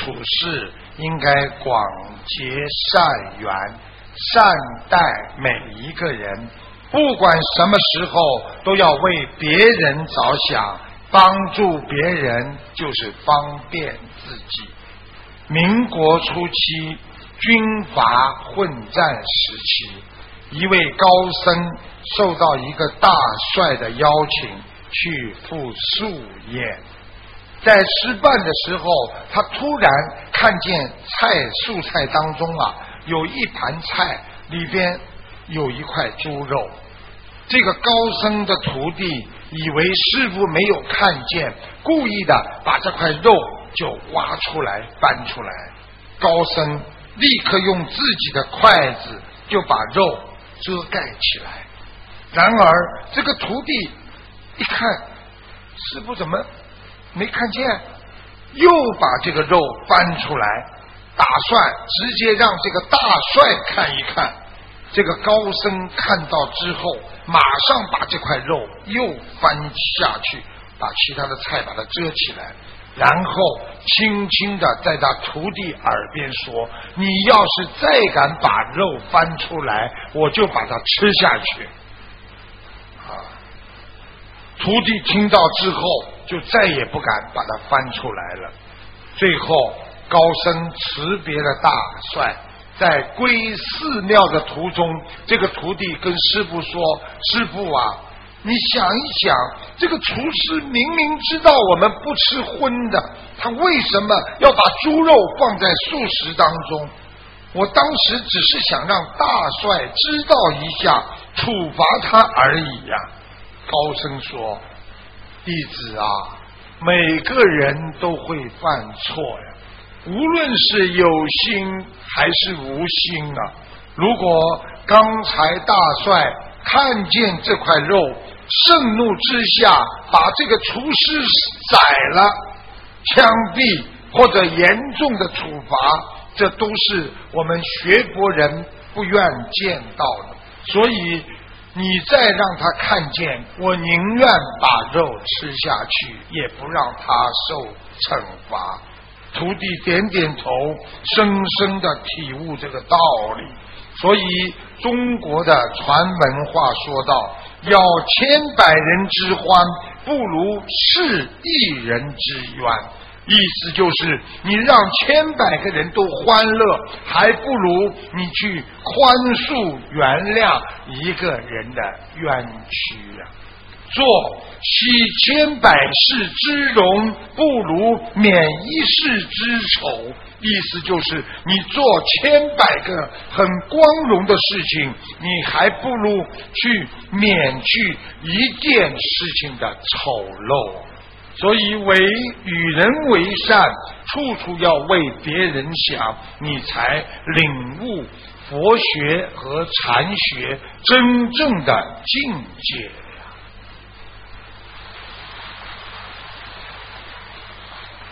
处事应该广结善缘，善待每一个人，不管什么时候都要为别人着想，帮助别人就是方便自己。民国初期军阀混战时期，一位高僧受到一个大帅的邀请去赴素宴，在吃饭的时候，他突然看见素菜当中有一盘菜里边有一块猪肉。这个高僧的徒弟以为师父没有看见，故意的把这块肉就挖出来搬出来。高僧立刻用自己的筷子就把肉遮盖起来。然而这个徒弟一看师父怎么没看见，又把这个肉搬出来，打算直接让这个大帅看一看。这个高僧看到之后，马上把这块肉又翻下去，把其他的菜把它遮起来，然后轻轻地在他徒弟耳边说：你要是再敢把肉翻出来，我就把它吃下去。徒弟听到之后就再也不敢把它翻出来了。最后高僧辞别了大帅，在归寺庙的途中，这个徒弟跟师父说：师父啊，你想一想，这个厨师明明知道我们不吃荤的，他为什么要把猪肉放在素食当中？我当时只是想让大帅知道一下，处罚他而已呀。高僧说：弟子啊，每个人都会犯错呀，无论是有心还是无心啊。如果刚才大帅看见这块肉，盛怒之下把这个厨师宰了，枪毙或者严重的处罚，这都是我们学佛人不愿见到的。所以你再让他看见，我宁愿把肉吃下去，也不让他受惩罚。徒弟点点头，深深地体悟这个道理。所以中国的传闻话说道：要千百人之欢，不如是一人之冤。意思就是你让千百个人都欢乐，还不如你去宽恕原谅一个人的冤屈啊。做惜千百世之荣，不如免一世之丑。意思就是你做千百个很光荣的事情，你还不如去免去一件事情的丑陋。所以与人为善，处处要为别人想，你才领悟佛学和禅学真正的境界。